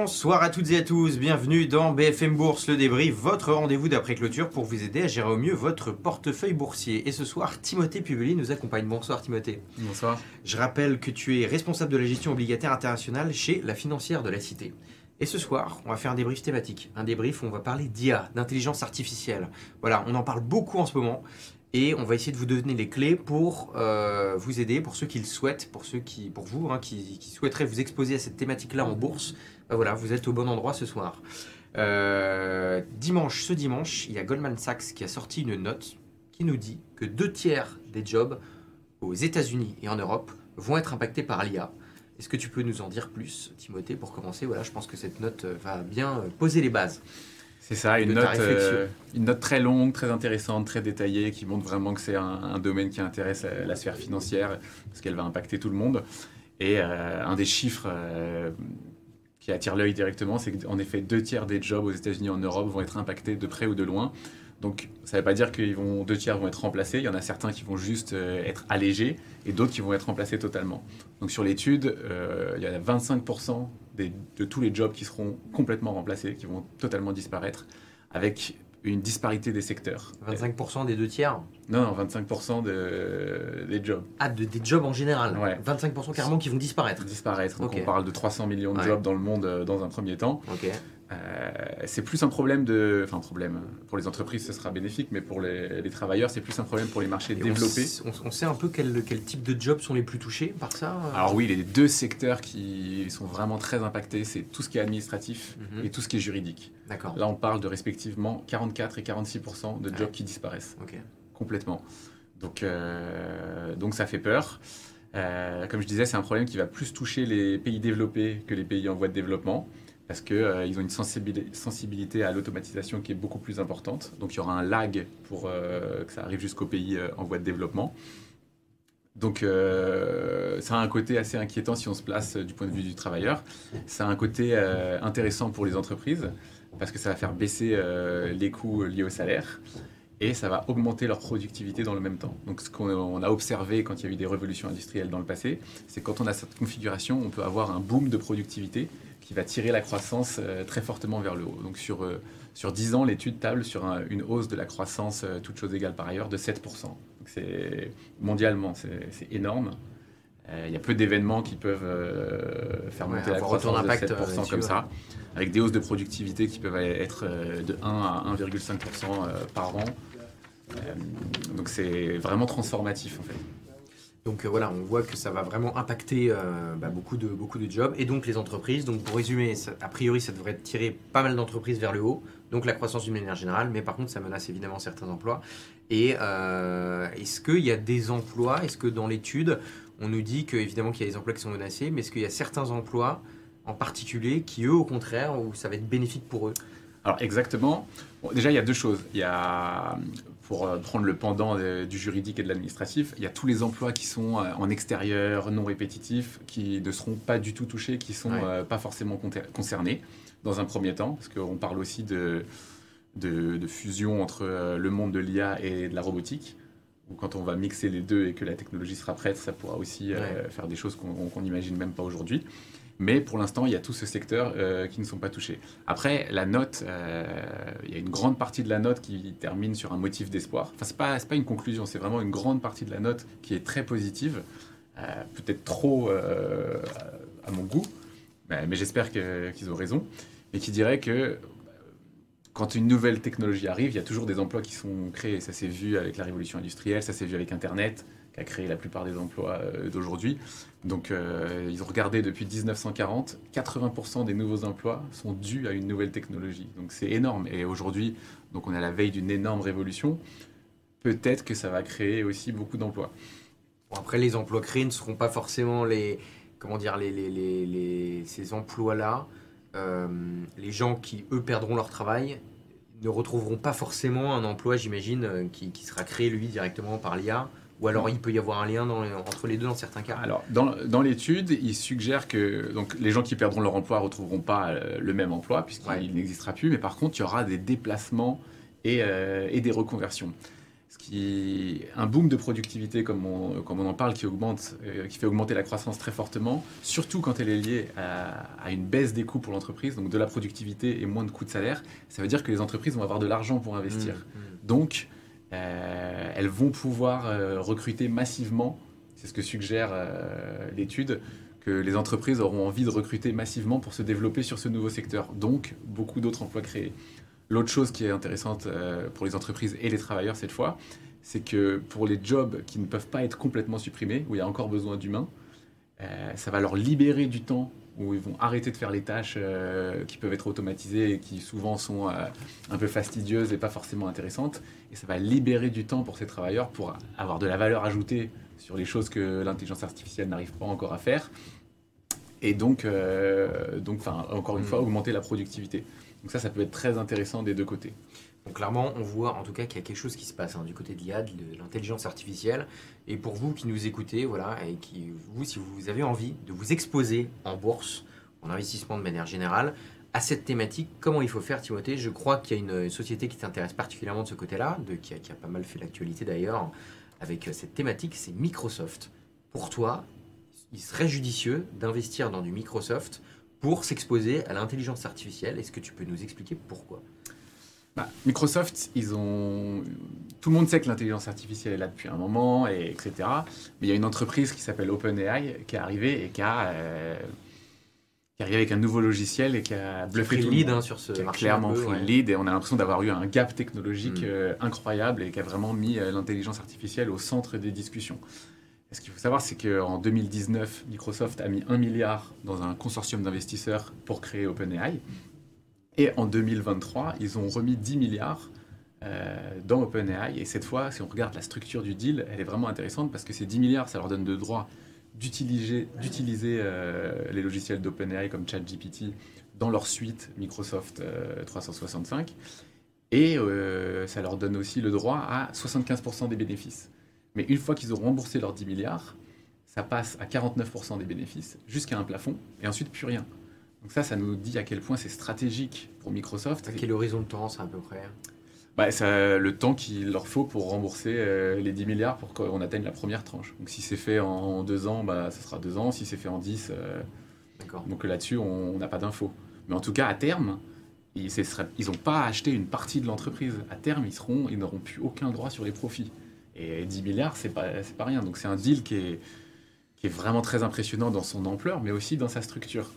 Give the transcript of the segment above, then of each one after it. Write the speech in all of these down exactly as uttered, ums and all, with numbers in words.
Bonsoir à toutes et à tous, bienvenue dans B F M Bourse, le débrief, votre rendez-vous d'après-clôture pour vous aider à gérer au mieux votre portefeuille boursier. Et ce soir, Timothée Pubeli nous accompagne. Bonsoir Timothée. Bonsoir. Je rappelle que tu es responsable de la gestion obligataire internationale chez la financière de la Cité. Et ce soir, on va faire un débrief thématique. Un débrief où on va parler d'I A, d'intelligence artificielle. Voilà, on en parle beaucoup en ce moment. Et on va essayer de vous donner les clés pour euh, vous aider, pour ceux qui le souhaitent, pour ceux qui, pour vous, hein, qui, qui souhaiteraient vous exposer à cette thématique-là en bourse. Ben voilà, vous êtes au bon endroit ce soir. Euh, dimanche, ce dimanche, il y a Goldman Sachs qui a sorti une note qui nous dit que deux tiers des jobs aux États-Unis et en Europe vont être impactés par l'I A. Est-ce que tu peux nous en dire plus, Timothée, pour commencer? Voilà, je pense que cette note va bien poser les bases. C'est ça, une note, euh, une note très longue, très intéressante, très détaillée, qui montre vraiment que c'est un, un domaine qui intéresse la, la sphère financière, parce qu'elle va impacter tout le monde. Et euh, un des chiffres euh, qui attire l'œil directement, c'est qu'en effet, deux tiers des jobs aux États-Unis et en Europe vont être impactés de près ou de loin. Donc, ça ne veut pas dire que ils vont, deux tiers vont être remplacés. Il y en a certains qui vont juste euh, être allégés et d'autres qui vont être remplacés totalement. Donc, sur l'étude, euh, il y a vingt-cinq pour cent des, de tous les jobs qui seront complètement remplacés, qui vont totalement disparaître, avec une disparité des secteurs. vingt-cinq pour cent des deux tiers? Non, non, vingt-cinq pour cent de, des jobs. Ah, de, des jobs en général? Ouais. vingt-cinq pour cent carrément qui vont disparaître? Disparaître. Donc, okay. on parle de trois cents millions de ouais. jobs dans le monde euh, dans un premier temps. Ok. Euh, c'est plus un problème de... Enfin, problème. Pour les entreprises, ce sera bénéfique, mais pour les, les travailleurs, c'est plus un problème pour les marchés Et développés. On, on sait un peu quel, quel type de jobs sont les plus touchés par ça? Alors oui, les deux secteurs qui sont vraiment très impactés, c'est tout ce qui est administratif mm-hmm. et tout ce qui est juridique. D'accord. Là, on parle de respectivement quarante-quatre et quarante-six pour cent de jobs ouais. qui disparaissent. Okay. Complètement. Donc, euh, donc ça fait peur. Euh, comme je disais, c'est un problème qui va plus toucher les pays développés que les pays en voie de développement, parce qu'ils euh, ont une sensibilité, sensibilité à l'automatisation qui est beaucoup plus importante. Donc il y aura un lag pour euh, que ça arrive jusqu'aux pays euh, en voie de développement. Donc euh, ça a un côté assez inquiétant si on se place euh, du point de vue du travailleur. Ça a un côté euh, intéressant pour les entreprises, parce que ça va faire baisser euh, les coûts liés au salaire. Et ça va augmenter leur productivité dans le même temps. Donc ce qu'on a observé quand il y a eu des révolutions industrielles dans le passé, c'est que quand on a cette configuration, on peut avoir un boom de productivité qui va tirer la croissance euh, très fortement vers le haut. Donc sur, euh, sur dix ans, l'étude table sur un, une hausse de la croissance, euh, toutes choses égales par ailleurs, de sept pour cent. Donc c'est, mondialement, c'est, c'est énorme. Il euh, y a peu d'événements qui peuvent euh, faire monter ouais, la croissance de sept pour cent euh, comme ça, avec des hausses de productivité qui peuvent être euh, de un à un virgule cinq pour cent euh, par an. Euh, donc c'est vraiment transformatif en fait. Donc euh, voilà, on voit que ça va vraiment impacter euh, bah, beaucoup, de, beaucoup de jobs et donc les entreprises. Donc pour résumer, ça, a priori ça devrait tirer pas mal d'entreprises vers le haut, donc la croissance d'une manière générale, mais par contre ça menace évidemment certains emplois. Et euh, est-ce qu'il y a des emplois, est-ce que dans l'étude, on nous dit que, évidemment qu'il y a des emplois qui sont menacés, mais est-ce qu'il y a certains emplois en particulier qui, eux, au contraire, où ça va être bénéfique pour eux? Alors, exactement. Bon, déjà, il y a deux choses. Il y a, pour prendre le pendant de, du juridique et de l'administratif, il y a tous les emplois qui sont en extérieur, non répétitifs, qui ne seront pas du tout touchés, qui ne sont ouais. euh, pas forcément concernés dans un premier temps, parce qu'on parle aussi de, de, de fusion entre le monde de l'I A et de la robotique. Ou quand on va mixer les deux et que la technologie sera prête, ça pourra aussi ouais. euh, faire des choses qu'on n'imagine même pas aujourd'hui. Mais pour l'instant, il y a tout ce secteur euh, qui ne sont pas touchés. Après, la note, euh, il y a une grande partie de la note qui termine sur un motif d'espoir. Enfin, ce n'est pas, c'est pas une conclusion, c'est vraiment une grande partie de la note qui est très positive, euh, peut-être trop euh, à mon goût, mais, mais j'espère que, qu'ils ont raison, et qui dirait que quand une nouvelle technologie arrive, il y a toujours des emplois qui sont créés. Ça s'est vu avec la révolution industrielle, ça s'est vu avec Internet, qui a créé la plupart des emplois euh, d'aujourd'hui. Donc, euh, ils ont regardé depuis dix-neuf cent quarante, quatre-vingts pour cent des nouveaux emplois sont dus à une nouvelle technologie. Donc, c'est énorme. Et aujourd'hui, donc on est à la veille d'une énorme révolution. Peut-être que ça va créer aussi beaucoup d'emplois. Bon, après, les emplois créés ne seront pas forcément les, comment dire, les, les, les, les, ces emplois-là. Euh, les gens qui, eux, perdront leur travail ne retrouveront pas forcément un emploi, j'imagine, qui, qui sera créé, lui, directement par l'I A. Ou alors, il peut y avoir un lien dans, entre les deux dans certains cas. Alors, dans, dans l'étude, il suggère que donc, les gens qui perdront leur emploi ne retrouveront pas euh, le même emploi, puisqu'il ouais. n'existera plus. Mais par contre, il y aura des déplacements et, euh, et des reconversions. ce qui, un boom de productivité, comme on, comme on en parle, qui, augmente, euh, qui fait augmenter la croissance très fortement, surtout quand elle est liée à, à une baisse des coûts pour l'entreprise, donc de la productivité et moins de coûts de salaire, ça veut dire que les entreprises vont avoir de l'argent pour investir. Mmh, mmh. Donc, euh, elles vont pouvoir euh, recruter massivement, c'est ce que suggère euh, l'étude, que les entreprises auront envie de recruter massivement pour se développer sur ce nouveau secteur. Donc, beaucoup d'autres emplois créés. L'autre chose qui est intéressante euh, pour les entreprises et les travailleurs cette fois, c'est que pour les jobs qui ne peuvent pas être complètement supprimés, où il y a encore besoin d'humains, euh, ça va leur libérer du temps où ils vont arrêter de faire les tâches euh, qui peuvent être automatisées et qui souvent sont euh, un peu fastidieuses et pas forcément intéressantes. Et ça va libérer du temps pour ces travailleurs pour avoir de la valeur ajoutée sur les choses que l'intelligence artificielle n'arrive pas encore à faire. Et donc, euh, donc encore une mmh. fois, augmenter la productivité. Donc ça, ça peut être très intéressant des deux côtés. Donc clairement, on voit en tout cas qu'il y a quelque chose qui se passe hein, du côté de l'I A, de l'intelligence artificielle. Et pour vous qui nous écoutez, voilà, et qui, vous, si vous avez envie de vous exposer en bourse, en investissement de manière générale, à cette thématique, comment il faut faire, Timothée? Je crois qu'il y a une, une société qui t'intéresse particulièrement de ce côté-là, de, qui, a, qui a pas mal fait l'actualité d'ailleurs, avec cette thématique, c'est Microsoft. Pour toi, il serait judicieux d'investir dans du Microsoft pour s'exposer à l'intelligence artificielle. Est-ce que tu peux nous expliquer pourquoi? bah, Microsoft, ils ont... tout le monde sait que l'intelligence artificielle est là depuis un moment, et, etc. Mais il y a une entreprise qui s'appelle OpenAI qui est arrivée et qui a, euh, qui est arrivée avec un nouveau logiciel et qui a bluffé tout le monde. Hein, sur ce qui a marché clairement peu, pris ouais. le lead et on a l'impression d'avoir eu un gap technologique mmh. euh, incroyable et qui a vraiment mis euh, l'intelligence artificielle au centre des discussions. Ce qu'il faut savoir, c'est qu'en deux mille dix-neuf, Microsoft a mis un milliard dans un consortium d'investisseurs pour créer OpenAI. Et en deux mille vingt-trois, ils ont remis dix milliards euh, dans OpenAI. Et cette fois, si on regarde la structure du deal, elle est vraiment intéressante parce que ces dix milliards, ça leur donne le droit d'utiliser, d'utiliser euh, les logiciels d'OpenAI comme ChatGPT dans leur suite Microsoft euh, trois cent soixante-cinq. Et euh, ça leur donne aussi le droit à soixante-quinze pour cent des bénéfices. Mais une fois qu'ils auront remboursé leurs dix milliards, ça passe à quarante-neuf pour cent des bénéfices, jusqu'à un plafond, et ensuite plus rien. Donc ça, ça nous dit à quel point c'est stratégique pour Microsoft. À quel horizon de temps, c'est à peu près? bah, ça, Le temps qu'il leur faut pour rembourser euh, les dix milliards pour qu'on atteigne la première tranche. Donc si c'est fait en deux ans, bah, ça sera deux ans. Si c'est fait en dix, euh, D'accord. Donc là-dessus, on n'a pas d'infos. Mais en tout cas, à terme, ils n'ont pas acheté une partie de l'entreprise. À terme, ils seront, ils n'auront plus aucun droit sur les profits. Et dix milliards, c'est pas, c'est pas rien. Donc c'est un deal qui est, qui est vraiment très impressionnant dans son ampleur, mais aussi dans sa structure.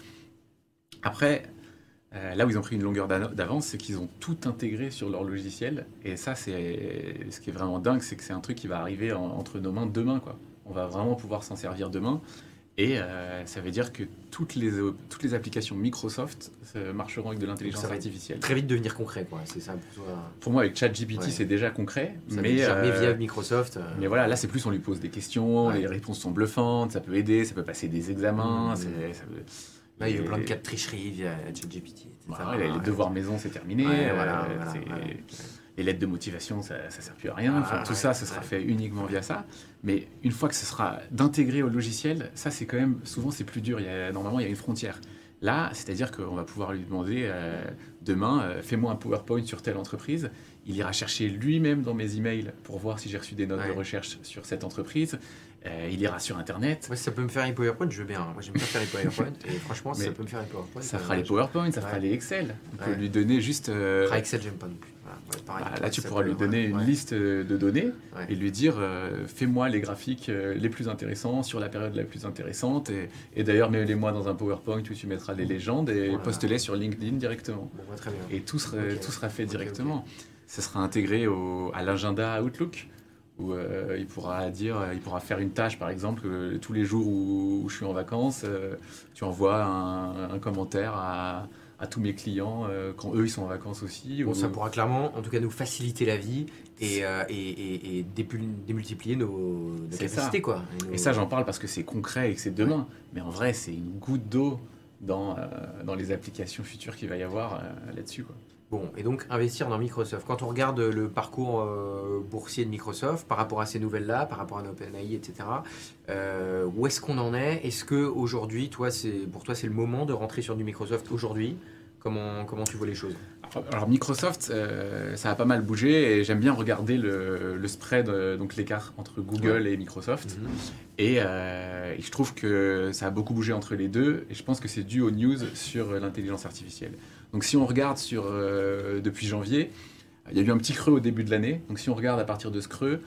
Après, euh, là où ils ont pris une longueur d'avance, c'est qu'ils ont tout intégré sur leur logiciel. Et ça, c'est ce qui est vraiment dingue, c'est que c'est un truc qui va arriver en, entre nos mains demain, quoi. On va vraiment pouvoir s'en servir demain. Et euh, ça veut dire que toutes les, toutes les applications Microsoft euh, marcheront avec de l'intelligence artificielle. Très vite devenir concret, quoi. C'est ça pour toi. Pour moi, avec ChatGPT, ouais. c'est déjà concret. Ça mais, déjà, euh, mais via Microsoft. Euh... Mais voilà, là, c'est plus on lui pose des questions, ouais. les réponses sont bluffantes, ça peut aider, ça peut passer des examens. Mmh. C'est, ça peut... Là, il y a eu plein de cas de tricherie via ChatGPT. Voilà, les ouais. devoirs maison, c'est terminé. Ouais, voilà, euh, voilà, c'est... voilà. Les lettres de motivation, ça ne sert plus à rien. Enfin, ah, tout ouais, ça, ce sera ouais. fait uniquement via ça. Mais une fois que ce sera d'intégrer au logiciel, ça, c'est quand même, souvent, c'est plus dur. Il y a, normalement, il y a une frontière. Là, c'est-à-dire qu'on va pouvoir lui demander, euh, demain, euh, fais-moi un PowerPoint sur telle entreprise. Il ira chercher lui-même dans mes emails pour voir si j'ai reçu des notes ouais. de recherche sur cette entreprise. Euh, il ira sur Internet. Ouais, si ça peut me faire les PowerPoint, je veux bien. Moi, j'aime pas faire les PowerPoint. Et franchement, si ça peut me faire les PowerPoint. Ça fera les PowerPoint, ça ouais. fera les Excel. On ouais. peut lui donner juste. Euh... Ah, Excel, j'aime pas non plus. Voilà. Ouais, pareil, bah, là, tu pourras lui donner une ouais. liste de données ouais. et lui dire euh, fais-moi les graphiques euh, les plus intéressants sur la période la plus intéressante. Et, et d'ailleurs, mets-les-moi dans un PowerPoint où tu mettras les légendes et voilà. poste-les sur LinkedIn directement. Bon, ouais, très bien. Et tout sera, okay. tout sera fait okay, directement. Okay. Ça sera intégré au, à l'agenda Outlook. Où euh, il pourra dire, il pourra faire une tâche, par exemple, euh, tous les jours où, où je suis en vacances, euh, tu envoies un, un commentaire à, à tous mes clients euh, quand eux ils sont en vacances aussi. Bon, ou... ça pourra clairement, en tout cas, nous faciliter la vie et, euh, et, et, et démultiplier nos, nos capacités, quoi. Et, nos... et ça, j'en parle parce que c'est concret et que c'est demain. Ouais. Mais en vrai, c'est une goutte d'eau dans, euh, dans les applications futures qu'il va y avoir euh, là-dessus, quoi. Bon, et donc investir dans Microsoft. Quand on regarde le parcours euh, boursier de Microsoft par rapport à ces nouvelles-là, par rapport à OpenAI, et cetera, euh, où est-ce qu'on en est? Est-ce que aujourd'hui, toi, c'est pour toi, c'est le moment de rentrer sur du Microsoft aujourd'hui? Comment, comment tu vois les choses? Alors Microsoft, euh, ça a pas mal bougé et j'aime bien regarder le, le spread, euh, donc l'écart entre Google ouais. et Microsoft. Mm-hmm. Et, euh, et je trouve que ça a beaucoup bougé entre les deux et je pense que c'est dû aux news sur l'intelligence artificielle. Donc si on regarde sur, euh, depuis janvier, il y a eu un petit creux au début de l'année. Donc si on regarde à partir de ce creux,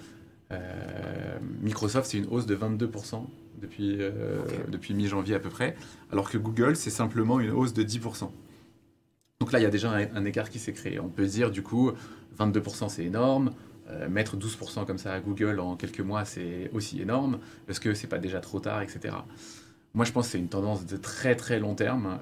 euh, Microsoft c'est une hausse de vingt-deux pour cent depuis, euh, okay. depuis mi-janvier à peu près, alors que Google c'est simplement une hausse de dix pour cent. Donc là, il y a déjà un, un écart qui s'est créé. On peut se dire, du coup, vingt-deux pour cent, c'est énorme. Euh, mettre douze pour cent comme ça à Google en quelques mois, c'est aussi énorme. Est-ce que c'est pas déjà trop tard, et cetera. Moi, je pense que c'est une tendance de très très long terme.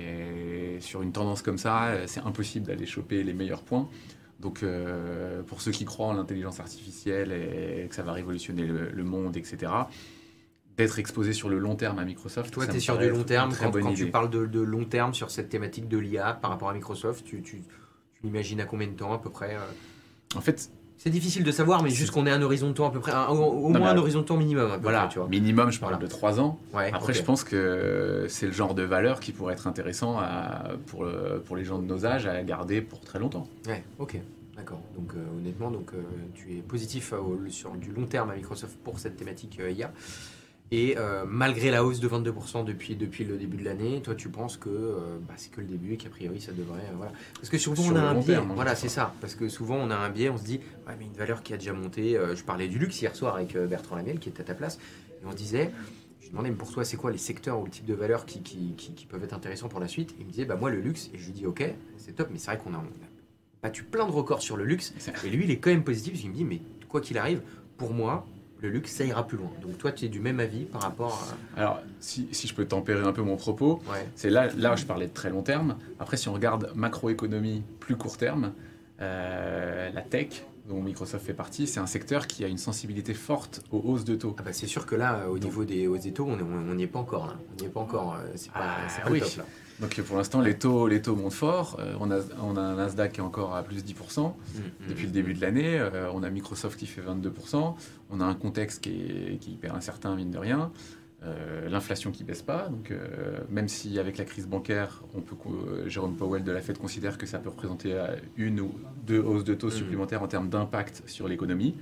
Et sur une tendance comme ça, c'est impossible d'aller choper les meilleurs points. Donc, euh, pour ceux qui croient en l'intelligence artificielle et que ça va révolutionner le, le monde, et cetera, d'être exposé sur le long terme à Microsoft. Toi, tu es sur du long terme. Quand, quand tu parles de, de long terme sur cette thématique de l'I A par rapport à Microsoft, tu, tu, tu l'imagines à combien de temps à peu près? En fait, c'est difficile de savoir, mais juste qu'on ait un horizon de temps à peu près, un, au, au non, moins un horizon de temps minimum. À peu voilà, près, tu vois. Minimum, je parle voilà. de trois ans. Ouais, Après, okay. je pense que c'est le genre de valeur qui pourrait être intéressant à, pour, pour les gens de nos âges à garder pour très longtemps. Ouais, ok. D'accord. Donc euh, honnêtement, donc, euh, tu es positif euh, sur du long terme à Microsoft pour cette thématique euh, I A. Et euh, malgré la hausse de vingt-deux pour cent depuis, depuis le début de l'année, toi tu penses que euh, bah, c'est que le début et qu'a priori ça devrait... Euh, voilà. Parce que souvent Sur on a un biais, terme, voilà c'est ça, parce que souvent on a un biais, on se dit, ouais mais une valeur qui a déjà monté, euh, je parlais du luxe hier soir avec euh, Bertrand Lamiel qui était à ta place, et on se disait, je lui demandais mais pour toi c'est quoi les secteurs ou le type de valeurs qui, qui, qui, qui peuvent être intéressants pour la suite, et il me disait, bah moi le luxe, et je lui dis ok, c'est top, mais c'est vrai qu'on a, on a battu plein de records sur le luxe, et lui il est quand même positif, parce qu'il me dit, mais quoi qu'il arrive, pour moi, le luxe, ça ira plus loin. Donc toi, tu es du même avis par rapport à... Alors, si, si je peux tempérer un peu mon propos, ouais. c'est là, là je parlais de très long terme. Après, si on regarde macroéconomie plus court terme, euh, la tech, dont Microsoft fait partie, c'est un secteur qui a une sensibilité forte aux hausses de taux. Ah bah c'est sûr que là, au Donc, niveau des hausses des taux, on n'y est pas encore. Là. On n'y est pas encore. C'est pas, ah, c'est pas oui. le top là. Donc pour l'instant, les taux, les taux montent fort. Euh, on, a, on a un Nasdaq qui est encore à plus dix pour cent mmh, depuis mmh, le début mmh. de l'année. Euh, on a Microsoft qui fait vingt-deux pour cent. On a un contexte qui est, qui est hyper incertain, mine de rien. Euh, l'inflation qui baisse pas. Donc euh, même si avec la crise bancaire, on peut, euh, Jérôme Powell de la Fed considère que ça peut représenter une ou deux hausses de taux mmh. supplémentaires en termes d'impact sur l'économie.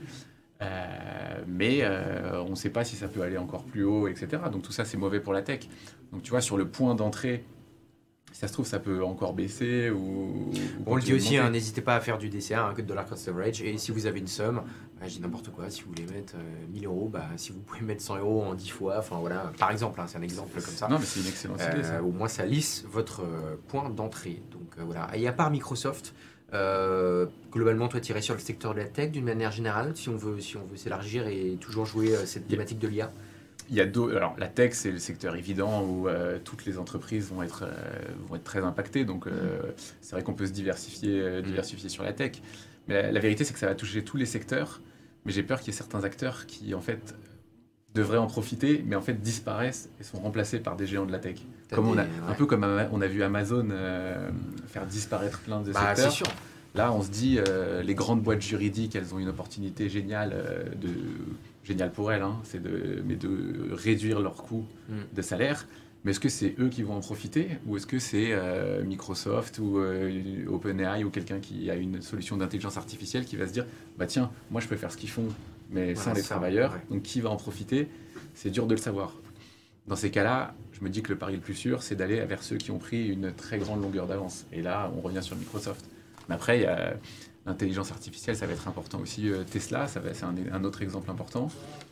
Euh, mais euh, on ne sait pas si ça peut aller encore plus haut, et cetera. Donc tout ça, c'est mauvais pour la tech. Donc tu vois, sur le point d'entrée, si ça se trouve, ça peut encore baisser ou... ou on le dit aussi, hein, n'hésitez pas à faire du D C A, un code dollar cost average. Et si vous avez une somme, bah, je dis n'importe quoi, si vous voulez mettre euh, mille euros, bah, si vous pouvez mettre cent euros en dix fois, enfin voilà, par exemple, hein, c'est un exemple comme ça. Non, mais c'est une excellente euh, idée, ça. Au moins, ça lisse votre euh, point d'entrée. Donc euh, voilà. Et à part Microsoft, euh, globalement, toi, tu irais sur le secteur de la tech d'une manière générale, si on veut, si on veut s'élargir et toujours jouer euh, cette thématique de l'I A. Il y a d'autres. Alors, la tech, c'est le secteur évident où euh, toutes les entreprises vont être, euh, vont être très impactées. Donc, euh, mmh. c'est vrai qu'on peut se diversifier, euh, diversifier mmh. sur la tech. Mais la, la vérité, c'est que ça va toucher tous les secteurs. Mais j'ai peur qu'il y ait certains acteurs qui, en fait, devraient en profiter, mais en fait disparaissent et sont remplacés par des géants de la tech. Comme des, on a, ouais. Un peu comme on a vu Amazon euh, faire disparaître plein de bah, secteurs. C'est sûr. Là, on se dit, euh, les grandes boîtes juridiques, elles ont une opportunité géniale euh, de... génial pour elles, hein, c'est de, mais de réduire leurs coûts mm. de salaire. Mais est-ce que c'est eux qui vont en profiter ou est-ce que c'est euh, Microsoft ou euh, OpenAI ou quelqu'un qui a une solution d'intelligence artificielle qui va se dire bah tiens, moi je peux faire ce qu'ils font, mais voilà, sans les ça, travailleurs, ouais. donc qui va en profiter? C'est dur de le savoir. Dans ces cas-là, je me dis que le pari le plus sûr, c'est d'aller vers ceux qui ont pris une très grande longueur d'avance. Et là, on revient sur Microsoft. Mais après, il y a l'intelligence artificielle, ça va être important aussi. Tesla, ça va, c'est un, un autre exemple important,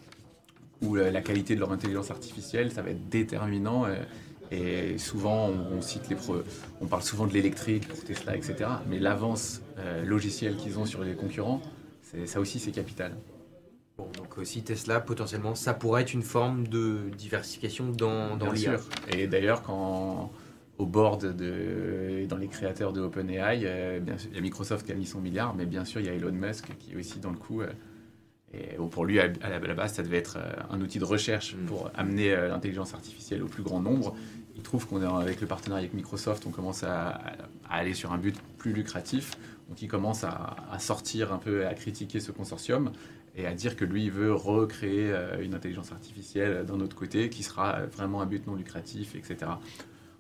où la qualité de leur intelligence artificielle, ça va être déterminant. Et souvent, on, on cite les pro, on parle souvent de l'électrique pour Tesla, et cetera. Mais l'avance euh, logicielle qu'ils ont sur les concurrents, c'est, ça aussi, c'est capital. Bon, donc aussi Tesla, potentiellement, ça pourrait être une forme de diversification dans, dans l'I A. Bien sûr. Et d'ailleurs, quand... au board de, dans les créateurs de OpenAI, euh, bien sûr, il y a Microsoft qui a mis son milliard, mais bien sûr, il y a Elon Musk qui est aussi dans le coup. Euh, et bon, pour lui, à, à, la, à la base, ça devait être euh, un outil de recherche pour amener euh, l'intelligence artificielle au plus grand nombre. Il trouve qu'on est avec le partenariat avec Microsoft, on commence à, à, à aller sur un but plus lucratif. Donc, il commence à, à sortir un peu, à critiquer ce consortium et à dire que lui, il veut recréer euh, une intelligence artificielle d'un autre côté qui sera vraiment un but non lucratif, et cetera.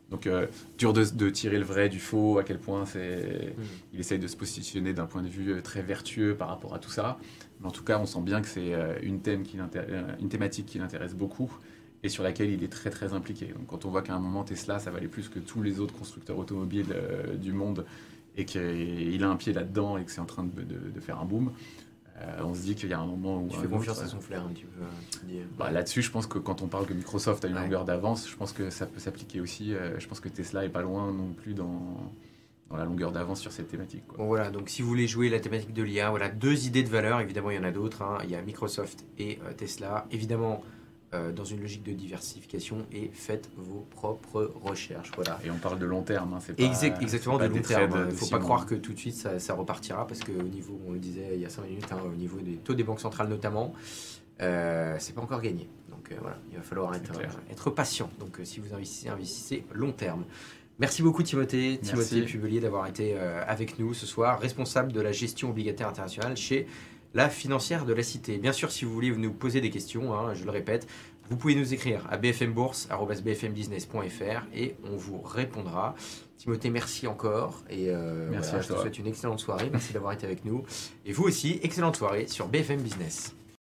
Donc, euh, dur de, de tirer le vrai du faux, à quel point c'est... Mm. il essaye de se positionner d'un point de vue très vertueux par rapport à tout ça. Mais en tout cas, on sent bien que c'est une, thème qui une thématique qui l'intéresse beaucoup et sur laquelle il est très très impliqué. Donc, quand on voit qu'à un moment, Tesla, ça valait plus que tous les autres constructeurs automobiles euh, du monde et qu'il a un pied là-dedans et que c'est en train de, de, de faire un boom, euh, on se dit qu'il y a un moment où... Tu un fais confiance autre, à son flair un petit peu. Tu te dis, bah, là-dessus, je pense que quand on parle que Microsoft a une Ouais. longueur d'avance, je pense que ça peut s'appliquer aussi. Euh, je pense que Tesla est pas loin non plus dans, dans la longueur d'avance sur cette thématique, quoi. Bon, voilà, donc si vous voulez jouer la thématique de l'I A, voilà deux idées de valeur. Évidemment, il y en a d'autres, hein. Il y a Microsoft et euh, Tesla. Évidemment, euh, dans une logique de diversification, et faites vos propres recherches. Voilà. Et on parle de long terme, hein, c'est pas, Exact, exactement, c'est de pas long des terme. trades Il ne de faut six pas mois. croire que tout de suite ça, ça repartira, parce qu'au niveau, on le disait il y a cinq minutes, hein, au niveau des taux des banques centrales notamment, euh, c'est pas encore gagné. Donc euh, voilà, il va falloir être, clair. euh, être patient. Donc euh, si vous investissez, investissez long terme. Merci beaucoup Timothée, Merci. Timothée Pubelier d'avoir été euh, avec nous ce soir, responsable de la gestion obligataire internationale chez la financière de la Cité. Bien sûr, si vous voulez nous poser des questions, hein, je le répète, vous pouvez nous écrire à b f m bourse arobase b f m business point f r et on vous répondra. Timothée, merci encore. Et euh, Merci voilà, à je te toi. souhaite une excellente soirée. Merci d'avoir été avec nous. Et vous aussi, excellente soirée sur B F M Business.